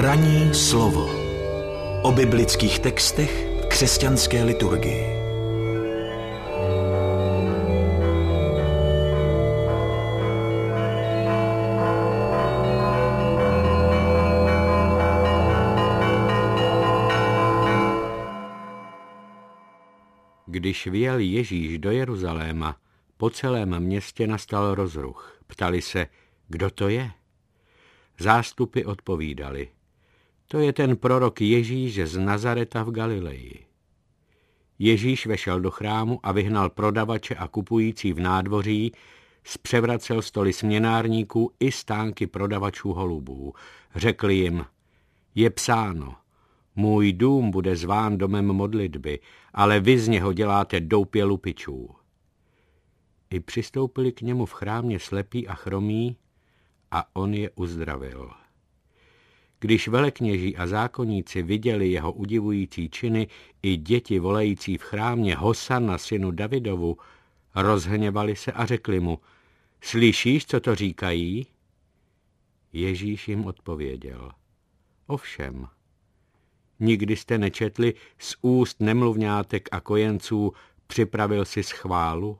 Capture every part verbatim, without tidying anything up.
Ranní slovo o biblických textech v křesťanské liturgii. Když vjel Ježíš do Jeruzaléma, po celém městě nastal rozruch. Ptali se, kdo to je? Zástupy odpovídali, to je ten prorok Ježíš z Nazareta v Galileji. Ježíš vešel do chrámu a vyhnal prodavače a kupující v nádvoří, zpřevracel stoly směnárníků i stánky prodavačů holubů. Řekl jim, je psáno, můj dům bude zván domem modlitby, ale vy z něho děláte doupě lupičů. I přistoupili k němu v chrámě slepí a chromí a on je uzdravil. Když velekněží a zákonníci viděli jeho udivující činy i děti volající v chrámě Hosanna synu Davidovu, rozhněvali se a řekli mu, slyšíš, co to říkají? Ježíš jim odpověděl, ovšem, nikdy jste nečetli z úst nemluvňátek a kojenců připravil si schválu?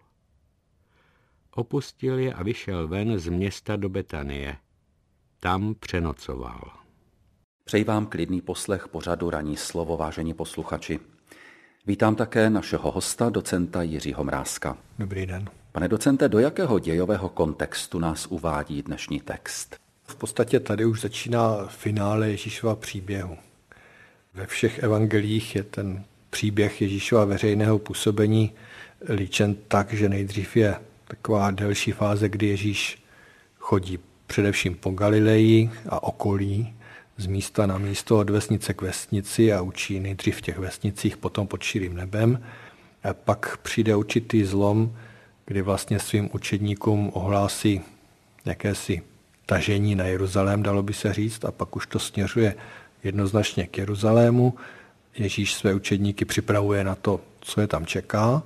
Opustil je a vyšel ven z města do Betanie. Tam přenocoval. Přeji vám klidný poslech pořadu Ranní slovo, vážení posluchači. Vítám také našeho hosta, docenta Jiřího Mrázka. Dobrý den. Pane docente, do jakého dějového kontextu nás uvádí dnešní text? V podstatě tady už začíná finále Ježíšova příběhu. Ve všech evangelích je ten příběh Ježíšova veřejného působení líčen tak, že nejdřív je taková delší fáze, kdy Ježíš chodí především po Galileji a okolí, z místa na místo, od vesnice k vesnici a učí nejdřív v těch vesnicích, potom pod širým nebem. A pak přijde určitý zlom, kdy vlastně svým učedníkům ohlásí jakési tažení na Jeruzalém, dalo by se říct, a pak už to směřuje jednoznačně k Jeruzalému. Ježíš své učedníky připravuje na to, co je tam čeká,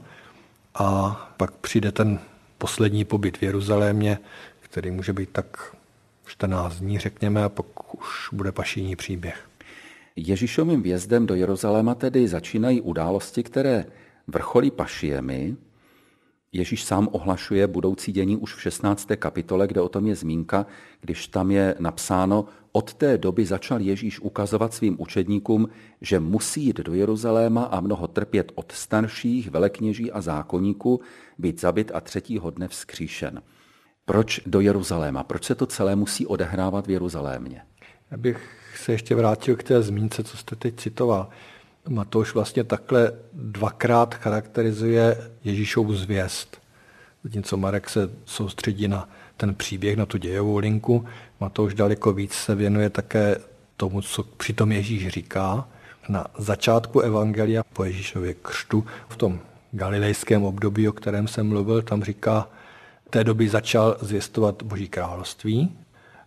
a pak přijde ten poslední pobyt v Jeruzalémě, který může být tak čtrnáct dní, řekněme, a pak už bude pašijní příběh. Ježíšovým vjezdem do Jeruzaléma tedy začínají události, které vrcholí pašijemi. Ježíš sám ohlašuje budoucí dění už v šestnácté kapitole, kde o tom je zmínka, když tam je napsáno, od té doby začal Ježíš ukazovat svým učedníkům, že musí jít do Jeruzaléma a mnoho trpět od starších, velekněží a zákonníků, být zabit a třetího dne vzkříšen. Proč do Jeruzaléma? Proč se to celé musí odehrávat v Jeruzalémě? Já bych se ještě vrátil k té zmínce, co jste teď citoval. Matouš vlastně takhle dvakrát charakterizuje Ježíšovu zvěst. Zatímco Marek se soustředí na ten příběh, na tu dějovou linku, Matouš daleko víc se věnuje také tomu, co přitom Ježíš říká. Na začátku evangelia po Ježíšově křtu, v tom galilejském období, o kterém jsem mluvil, tam říká, v té doby začal zvěstovat Boží království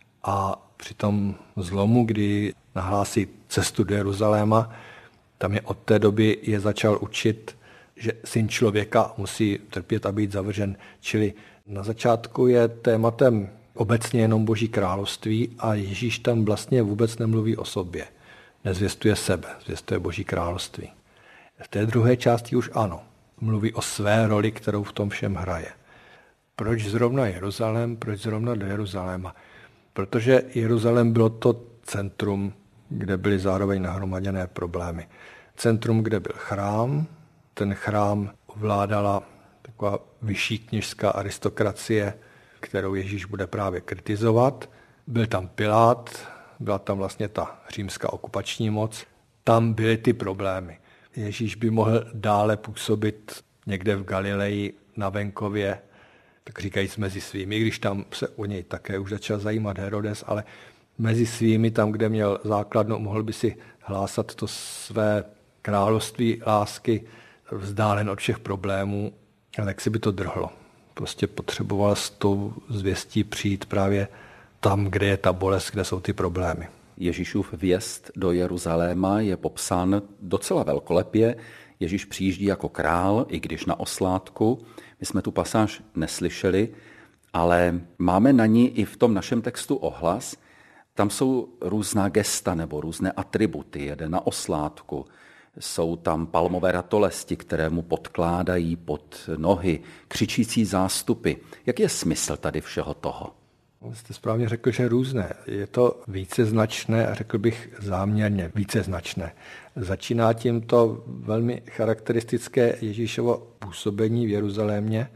a při tom zlomu, kdy nahlásí cestu do Jeruzaléma, tam je od té doby je začal učit, že syn člověka musí trpět a být zavržen. Čili na začátku je tématem obecně jenom Boží království a Ježíš tam vlastně vůbec nemluví o sobě. Nezvěstuje sebe, zvěstuje Boží království. V té druhé části už ano. Mluví o své roli, kterou v tom všem hraje. Proč zrovna Jeruzalém, proč zrovna do Jeruzaléma? Protože Jeruzalém bylo to centrum, kde byly zároveň nahromaděné problémy. Centrum, kde byl chrám, ten chrám ovládala taková vyšší kněžská aristokracie, kterou Ježíš bude právě kritizovat. Byl tam Pilát, byla tam vlastně ta římská okupační moc. Tam byly ty problémy. Ježíš by mohl dále působit někde v Galileji na venkově, tak říkajíc mezi svými, když tam se o něj také už začal zajímat Herodes, ale mezi svými, tam, kde měl základnu, mohl by si hlásat to své království lásky vzdálen od všech problémů, ale jak si by to drhlo. Prostě potřeboval s tou zvěstí přijít právě tam, kde je ta bolest, kde jsou ty problémy. Ježíšův vjezd do Jeruzaléma je popsán docela velkolepě. Ježíš přijíždí jako král, i když na oslátku. My jsme tu pasáž neslyšeli, ale máme na ní i v tom našem textu ohlas. Tam jsou různá gesta nebo různé atributy. Jede na oslátku, jsou tam palmové ratolesti, které mu podkládají pod nohy, křičící zástupy. Jaký je smysl tady všeho toho? Jste správně řekl, že různé. Je to víceznačné a řekl bych záměrně víceznačné. Začíná tím to velmi charakteristické Ježíšovo působení v Jeruzalémě,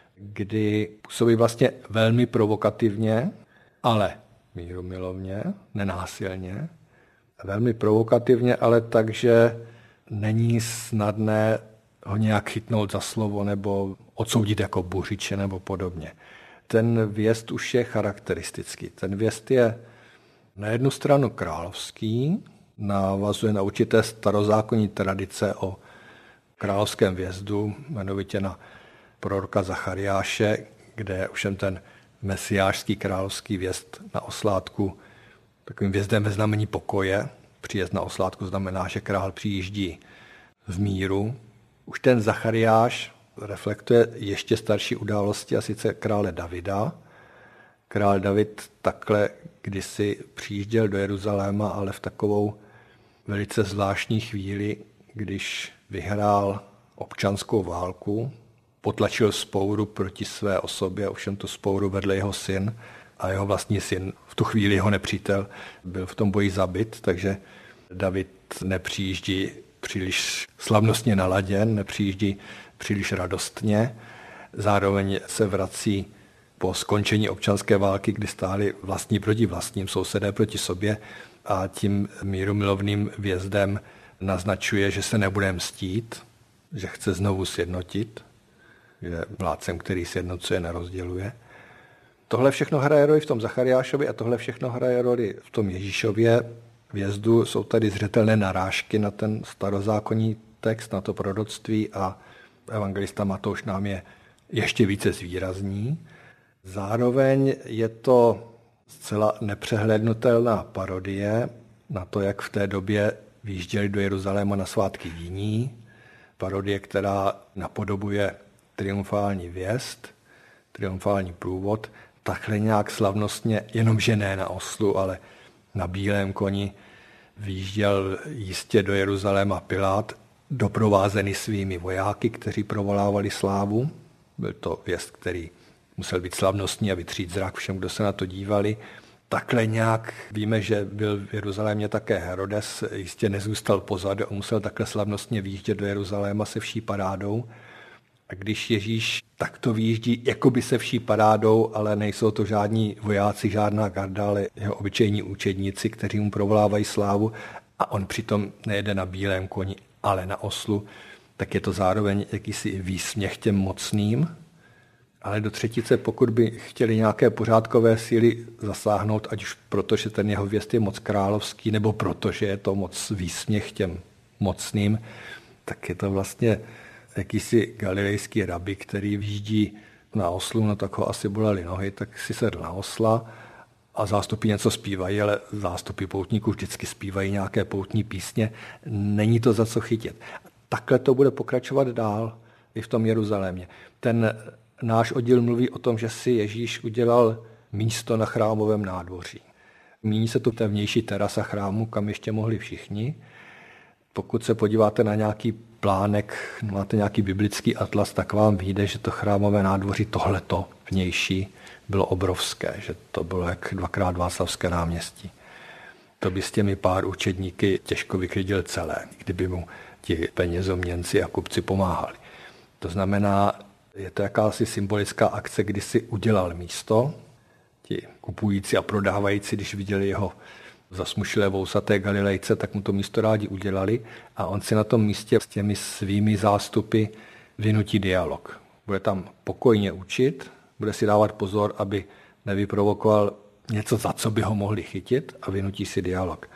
kdy působí vlastně velmi provokativně, ale mírumilovně, nenásilně. Velmi provokativně, ale tak, že není snadné ho nějak chytnout za slovo nebo odsoudit jako buřiče nebo podobně. Ten vjezd už je charakteristický. Ten vjezd je na jednu stranu královský, navazuje na určité starozákonní tradice o královském vjezdu, jmenovitě na proroka Zachariáše, kde je ovšem ten mesiášský královský vjezd na oslátku takovým vjezdem ve znamení pokoje. Příjezd na oslátku znamená, že král přijíždí v míru. Už ten Zachariáš reflektuje ještě starší události, a sice krále Davida. Král David takhle kdysi přijížděl do Jeruzaléma, ale v takovou velice zvláštní chvíli, když vyhrál občanskou válku, potlačil vzpouru proti své osobě, ovšem tu vzpouru vedl jeho syn a jeho vlastní syn, v tu chvíli jeho nepřítel, byl v tom boji zabit, takže David nepřijíždí příliš slavnostně naladěn, nepřijíždí příliš radostně. Zároveň se vrací po skončení občanské války, kdy stáli vlastní proti vlastním, sousedé proti sobě, a tím mírumilovným vjezdem naznačuje, že se nebude mstít, že chce znovu sjednotit, že vládcem, který sjednocuje, nerozděluje. Tohle všechno hraje roli v tom Zachariášovi a tohle všechno hraje roli v tom Ježíšově vjezdu. Jsou tady zřetelné narážky na ten starozákonní text, na to proroctví, a evangelista Matouš nám je ještě více zvýrazní. Zároveň je to zcela nepřehlédnutelná parodie na to, jak v té době vyjížděli do Jeruzaléma na svátky jiní. Parodie, která napodobuje triumfální vjezd, triumfální průvod, takhle nějak slavnostně, jenomže ne na oslu, ale na bílém koni vyjížděl jistě do Jeruzaléma Pilát, doprovázený svými vojáky, kteří provolávali slávu. Byl to vjezd, který musel být slavnostní a vytřít zrak všem, kdo se na to dívali. Takhle nějak víme, že byl v Jeruzalémě také Herodes, jistě nezůstal pozadu a musel takhle slavnostně vyjíždět do Jeruzaléma se vší parádou. A když Ježíš takto vyjíždí jakoby se vší parádou, ale nejsou to žádní vojáci, žádná garda, ale jeho obyčejní učedníci, kteří mu provolávají slávu, a on přitom nejede na bílém koni, ale na oslu, tak je to zároveň jakýsi výsměch těm mocným. Ale do třetice, pokud by chtěli nějaké pořádkové síly zasáhnout, ať už proto, že ten jeho vjezd je moc královský, nebo proto, že je to moc výsměch těm mocným, tak je to vlastně jakýsi galilejský rabi, který vyjíždí na oslu, no tak ho asi bolely nohy, tak si sedl na osla a zástupy něco zpívají, ale zástupy poutníků vždycky zpívají nějaké poutní písně. Není to za co chytit. Takhle to bude pokračovat dál i v tom Jeruzalémě. Ten náš oddíl mluví o tom, že si Ježíš udělal místo na chrámovém nádvoří. Míní se tu ta vnější terasa chrámu, kam ještě mohli všichni. Pokud se podíváte na nějaký plánek, máte nějaký biblický atlas, tak vám vyjde, že to chrámové nádvoří, tohleto vnější, bylo obrovské, že to bylo jak dvakrát Václavské náměstí. To by s těmi pár učedníky těžko vyklidil celé, kdyby mu ti penězoměnci a kupci pomáhali. To znamená, je to jakási symbolická akce, kdy si udělal místo. Ti kupující a prodávající, když viděli jeho zasmušilé vousaté Galilejce, tak mu to místo rádi udělali a on si na tom místě s těmi svými zástupy vynutí dialog. Bude tam pokojně učit, bude si dávat pozor, aby nevyprovokoval něco, za co by ho mohli chytit, a vynutí si dialog.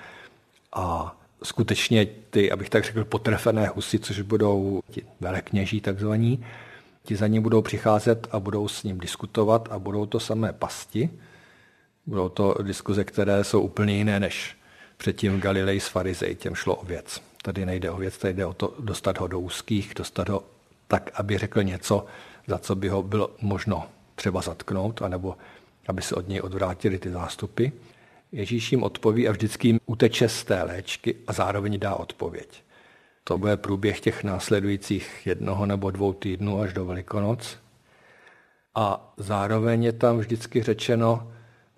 A skutečně ty, abych tak řekl, potrefené husy, což budou ti velekněží takzvaní, ti za ním budou přicházet a budou s ním diskutovat a budou to samé pasti. Budou to diskuze, které jsou úplně jiné než předtím v Galileji s farizej, těm šlo o věc. Tady nejde o věc, tady jde o to dostat ho do úzkých, dostat ho tak, aby řekl něco, za co by ho bylo možno třeba zatknout, anebo aby se od něj odvrátili ty zástupy. Ježíš jim odpoví a vždycky jim uteče z té léčky a zároveň dá odpověď. To bude průběh těch následujících jednoho nebo dvou týdnů až do Velikonoc. A zároveň je tam vždycky řečeno,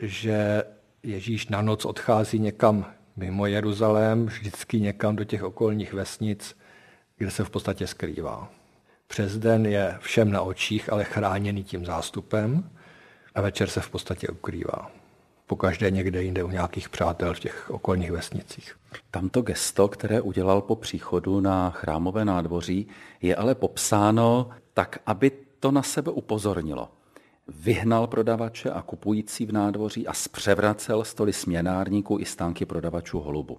že Ježíš na noc odchází někam mimo Jeruzalém, vždycky někam do těch okolních vesnic, kde se v podstatě skrývá. Přes den je všem na očích, ale chráněný tím zástupem a večer se v podstatě ukrývá. Pokaždé někde jinde u nějakých přátel v těch okolních vesnicích. Tamto gesto, které udělal po příchodu na Chrámové nádvoří, je ale popsáno tak, aby to na sebe upozornilo. Vyhnal prodavače a kupující v nádvoří a zpřevracel stoly směnárníků i stánky prodavačů holubu.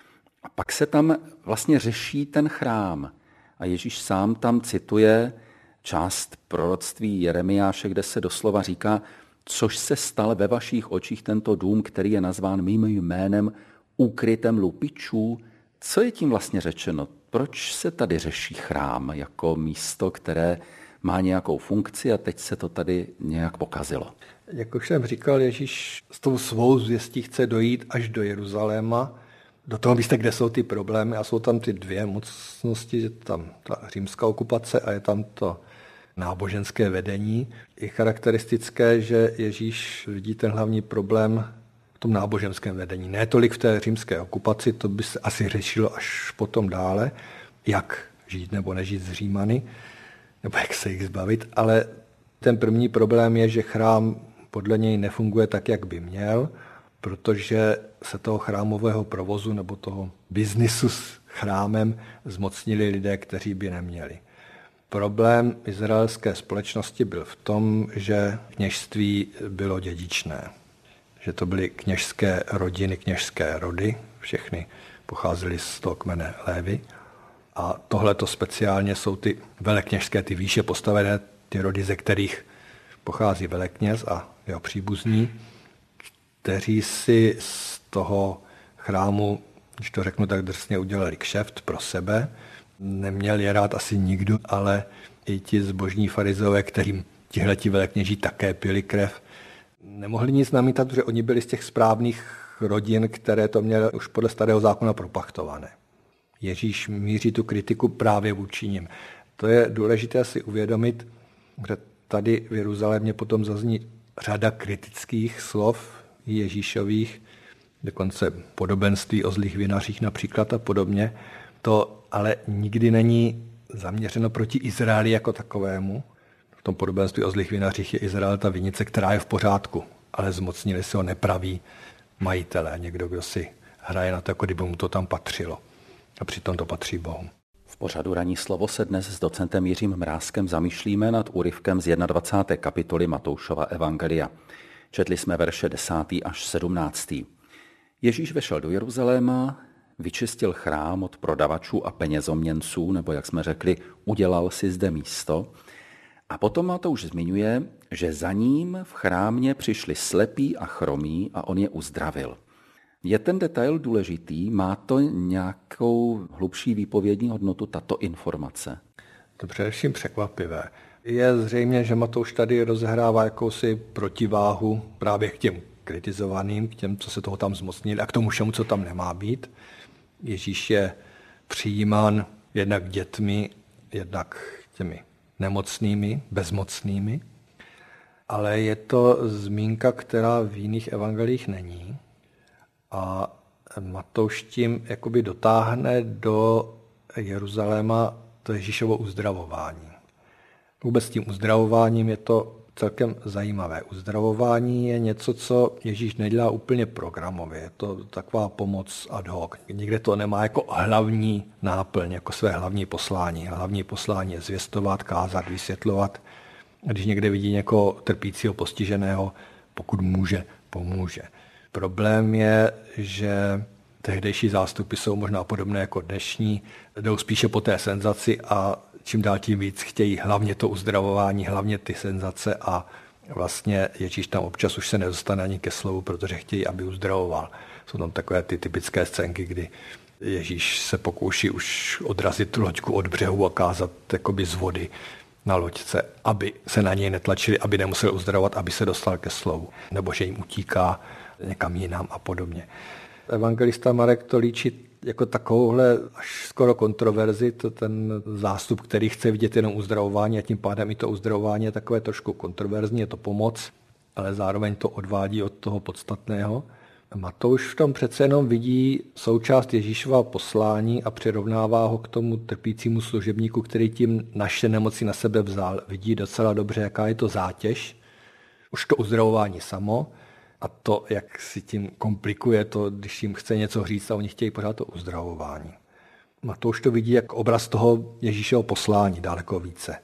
A pak se tam vlastně řeší ten chrám. A Ježíš sám tam cituje část proroctví Jeremiáše, kde se doslova říká, což se stal ve vašich očích tento dům, který je nazván mým jménem úkrytem lupičů. Co je tím vlastně řečeno? Proč se tady řeší chrám jako místo, které má nějakou funkci a teď se to tady nějak pokazilo? Jak už jsem říkal, Ježíš s tou svou zvěstí chce dojít až do Jeruzaléma, do toho místa, kde jsou ty problémy a jsou tam ty dvě mocnosti, je tam ta římská okupace a je tam to náboženské vedení. Je charakteristické, že Ježíš vidí ten hlavní problém v tom náboženském vedení. Ne tolik v té římské okupaci, to by se asi řešilo až potom dále, jak žít nebo nežít s Římany, nebo jak se jich zbavit, ale ten první problém je, že chrám podle něj nefunguje tak, jak by měl, protože se toho chrámového provozu nebo toho biznisu s chrámem zmocnili lidé, kteří by neměli. Problém izraelské společnosti byl v tom, že kněžství bylo dědičné. Že to byly kněžské rodiny, kněžské rody, všechny pocházely z toho kmene Lévy. A tohleto speciálně jsou ty velekněžské, ty výše postavené, ty rody, ze kterých pochází velekněz a jeho příbuzní, kteří si z toho chrámu, když to řeknu tak drsně, udělali kšeft pro sebe. Neměl je rád asi nikdo, ale i ti zbožní farizeové, kterým tihleti velekněží také pili krev, nemohli nic namítat, protože oni byli z těch správných rodin, které to měly už podle starého zákona propachtované. Ježíš míří tu kritiku právě vůči nim. To je důležité si uvědomit, že tady v Jeruzalémě potom zazní řada kritických slov Ježíšových, dokonce podobenství o zlých vinařích například a podobně. To ale nikdy není zaměřeno proti Izraeli jako takovému. V tom podobenství o zlých vinařích je Izrael ta vinice, která je v pořádku, ale zmocnili se ho nepraví majitelé, někdo, kdo si hraje na to, jako kdyby mu to tam patřilo. A přitom to patří Bohu. V pořadu Ranní slovo se dnes s docentem Jiřím Mrázkem zamýšlíme nad úryvkem z dvacáté první kapitoly Matoušova evangelia. Četli jsme verše desátý až sedmnáctý. Ježíš vešel do Jeruzaléma, vyčistil chrám od prodavačů a penězoměnců, nebo jak jsme řekli, udělal si zde místo. A potom Matouš zmiňuje, že za ním v chrámě přišli slepí a chromí a on je uzdravil. Je ten detail důležitý? Má to nějakou hlubší výpovědní hodnotu, tato informace? To především překvapivé. Je zřejmě, že Matouš tady rozehrává jakousi protiváhu právě k těm kritizovaným, k těm, co se toho tam zmocnili a k tomu všemu, co tam nemá být. Ježíš je přijímán jednak dětmi, jednak těmi nemocnými, bezmocnými, ale je to zmínka, která v jiných evangelích není. A Matouš tím jakoby dotáhne do Jeruzaléma to Ježíšovo uzdravování. Vůbec tím uzdravováním je to celkem zajímavé. Uzdravování je něco, co Ježíš nedělá úplně programově. Je to taková pomoc ad hoc. Nikde to nemá jako hlavní náplň, jako své hlavní poslání. Hlavní poslání je zvěstovat, kázat, vysvětlovat. A když někde vidí někoho trpícího, postiženého, pokud může, pomůže. Problém je, že tehdejší zástupy jsou možná podobné jako dnešní, jdou spíše po té senzaci a čím dál tím víc chtějí hlavně to uzdravování, hlavně ty senzace a vlastně Ježíš tam občas už se nedostane ani ke slovu, protože chtějí, aby uzdravoval. Jsou tam takové ty typické scénky, kdy Ježíš se pokouší už odrazit tu loďku od břehu a kázat jakoby z vody. na loďce, aby se na něj netlačili, aby nemusel uzdravovat, aby se dostal ke slovu, nebo že jim utíká někam jinam a podobně. Evangelista Marek to líčí jako takovouhle až skoro kontroverzi, to ten zástup, který chce vidět jenom uzdravování a tím pádem i to uzdravování je takové trošku kontroverzní, je to pomoc, ale zároveň to odvádí od toho podstatného. Matouš v tom přece jenom vidí součást Ježíšova poslání a přirovnává ho k tomu trpícímu služebníku, který tím naše nemoci na sebe vzal. Vidí docela dobře, jaká je to zátěž, už to uzdravování samo a to, jak si tím komplikuje to, když jim chce něco říct a oni chtějí pořád to uzdravování. Matouš to vidí jako obraz toho Ježíšova poslání daleko více.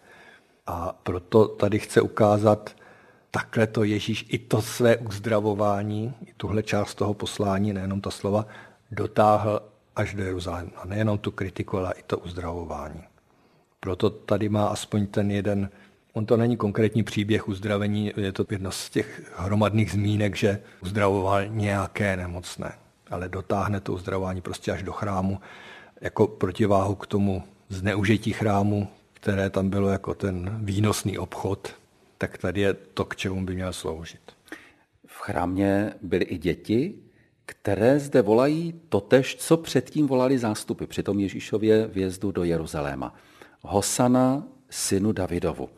A proto tady chce ukázat, takhle to Ježíš i to své uzdravování, i tuhle část toho poslání, nejenom ta slova, dotáhl až do Jeruzaléma. A nejenom tu kritiku, ale i to uzdravování. Proto tady má aspoň ten jeden, on to není konkrétní příběh uzdravení, je to jedno z těch hromadných zmínek, že uzdravoval nějaké nemocné, ale dotáhne to uzdravování prostě až do chrámu, jako protiváhu k tomu zneužití chrámu, které tam bylo jako ten výnosný obchod, tak tady je to, k čemu by měl sloužit. V chrámě byly i děti, které zde volají totéž, co předtím volali zástupy při tom Ježíšově vjezdu do Jeruzaléma. Hosana, synu Davidovu.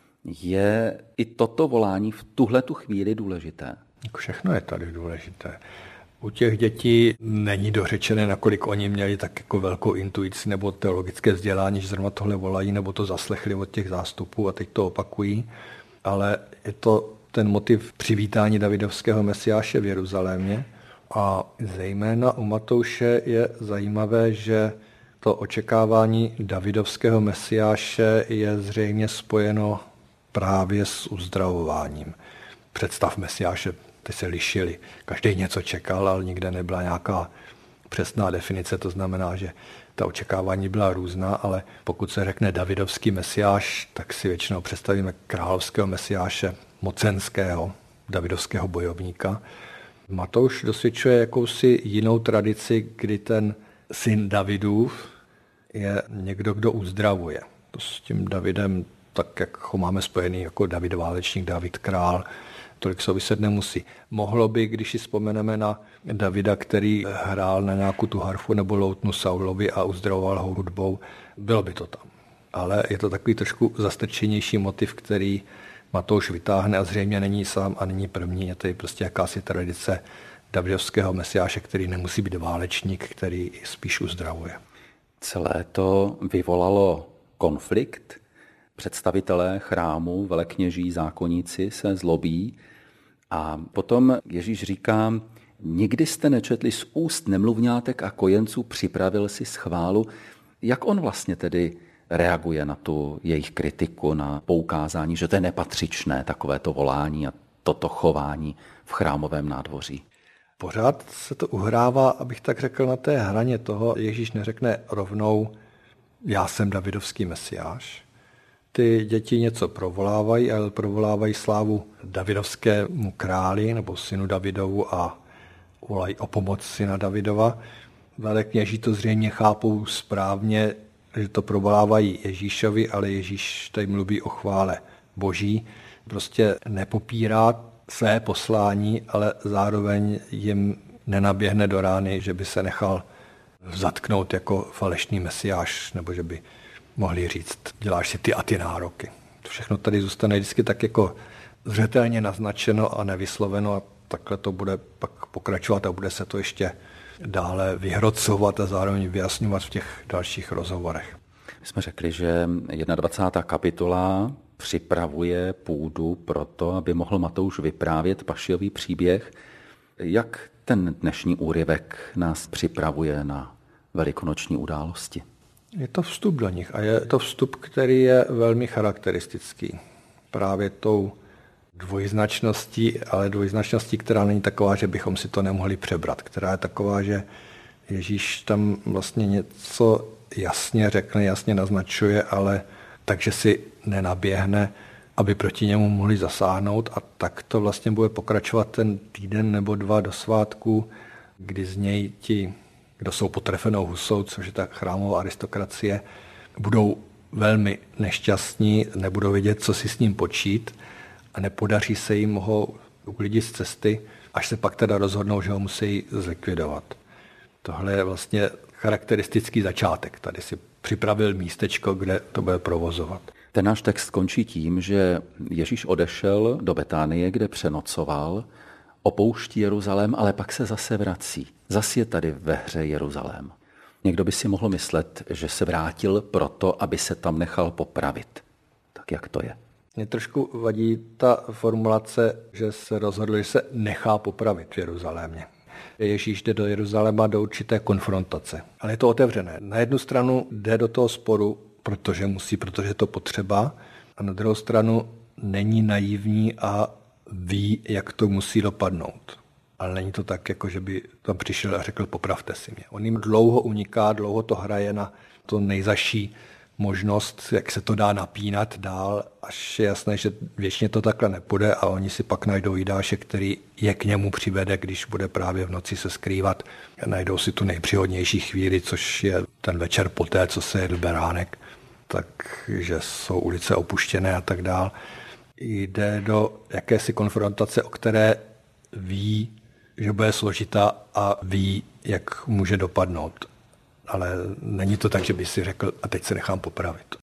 Je i toto volání v tuhletu chvíli důležité? Všechno je tady důležité. U těch dětí není dořečené, nakolik oni měli tak jako velkou intuici nebo teologické vzdělání, že zrovna tohle volají, nebo to zaslechli od těch zástupů a teď to opakují. Ale je to ten motiv přivítání davidovského mesiáše v Jeruzalémě. A zejména u Matouše je zajímavé, že to očekávání davidovského mesiáše je zřejmě spojeno právě s uzdravováním. Představ mesiáše, ty se lišily. Každý něco čekal, ale nikde nebyla nějaká přesná definice, to znamená, že ta očekávání byla různá, ale pokud se řekne davidovský mesiáš, tak si většinou představíme královského mesiáše, mocenského, davidovského bojovníka. Matouš dosvědčuje jakousi jinou tradici, kdy ten syn Davidův je někdo, kdo uzdravuje. To s tím Davidem, tak jak ho máme spojený jako David válečník, David král, tolik souviset nemusí. Mohlo by, když si vzpomeneme na Davida, který hrál na nějakou tu harfu nebo loutnu Saulovi a uzdravoval ho hudbou, bylo by to tam. Ale je to takový trošku zastrčenější motiv, který Matouš vytáhne a zřejmě není sám a není první. Je to prostě jakási tradice davidovského mesiáše, který nemusí být válečník, který spíš uzdravuje. Celé to vyvolalo konflikt. Představitelé chrámu, velekněží, zákonníci se zlobí a potom Ježíš říká, nikdy jste nečetli z úst nemluvňátek a kojenců, připravil si schválu. Jak on vlastně tedy reaguje na tu jejich kritiku, na poukázání, že to je nepatřičné, takovéto volání a toto chování v chrámovém nádvoří? Pořád se to uhrává, abych tak řekl, na té hraně toho. Ježíš neřekne rovnou, já jsem davidovský mesiáš. Ty děti něco provolávají, ale provolávají slávu davidovskému králi nebo synu Davidovu a volají o pomoc syna Davidova. Velekněží to zřejmě chápou správně, že to provolávají Ježíšovi, ale Ježíš tady mluví o chvále Boží. Prostě nepopírá své poslání, ale zároveň jim nenaběhne do rány, že by se nechal zatknout jako falešný mesiáš, nebo že by mohli říct, děláš si ty a ty nároky. To všechno tady zůstane vždycky tak jako zřetelně naznačeno a nevysloveno a takhle to bude pak pokračovat a bude se to ještě dále vyhrocovat a zároveň vyjasňovat v těch dalších rozhovorech. My jsme řekli, že dvacátá první kapitola připravuje půdu pro to, aby mohl Matouš vyprávět Pašiový příběh. Jak ten dnešní úryvek nás připravuje na velikonoční události? Je to vstup do nich a je to vstup, který je velmi charakteristický. Právě tou dvojznačností, ale dvojznačností, která není taková, že bychom si to nemohli přebrat, která je taková, že Ježíš tam vlastně něco jasně řekne, jasně naznačuje, ale takže si nenaběhne, aby proti němu mohli zasáhnout a tak to vlastně bude pokračovat ten týden nebo dva do svátku, kdy z něj ti, kdo jsou potrefenou husou, což je ta chrámová aristokracie, budou velmi nešťastní, nebudou vědět, co si s ním počít a nepodaří se jim ho uklidit z cesty, až se pak teda rozhodnou, že ho musí zlikvidovat. Tohle je vlastně charakteristický začátek. Tady si připravil místečko, kde to bude provozovat. Ten náš text končí tím, že Ježíš odešel do Betánie, kde přenocoval, opouští Jeruzalém, ale pak se zase vrací. Zas je tady ve hře Jeruzalém. Někdo by si mohl myslet, že se vrátil proto, aby se tam nechal popravit. Tak jak to je? Mě trošku vadí ta formulace, že se rozhodl, že se nechá popravit v Jeruzalémě. Ježíš jde do Jeruzaléma do určité konfrontace. Ale je to otevřené. Na jednu stranu jde do toho sporu, protože musí, protože je to potřeba, a na druhou stranu není naivní a ví, jak to musí dopadnout. Ale není to tak, jako že by tam přišel a řekl, popravte si mě. On jim dlouho uniká, dlouho to hraje na to nejzaší možnost, jak se to dá napínat dál, až je jasné, že věčně to takhle nepůjde a oni si pak najdou Jidáše, který je k němu přivede, když bude právě v noci se skrývat. Najdou si tu nejpříhodnější chvíli, což je ten večer poté, co se jedl beránek, takže jsou ulice opuštěné a tak dál. Jde do jakési konfrontace, o které ví, že bude složitá a ví, jak může dopadnout. Ale není to tak, že by si řekl, a teď se nechám popravit.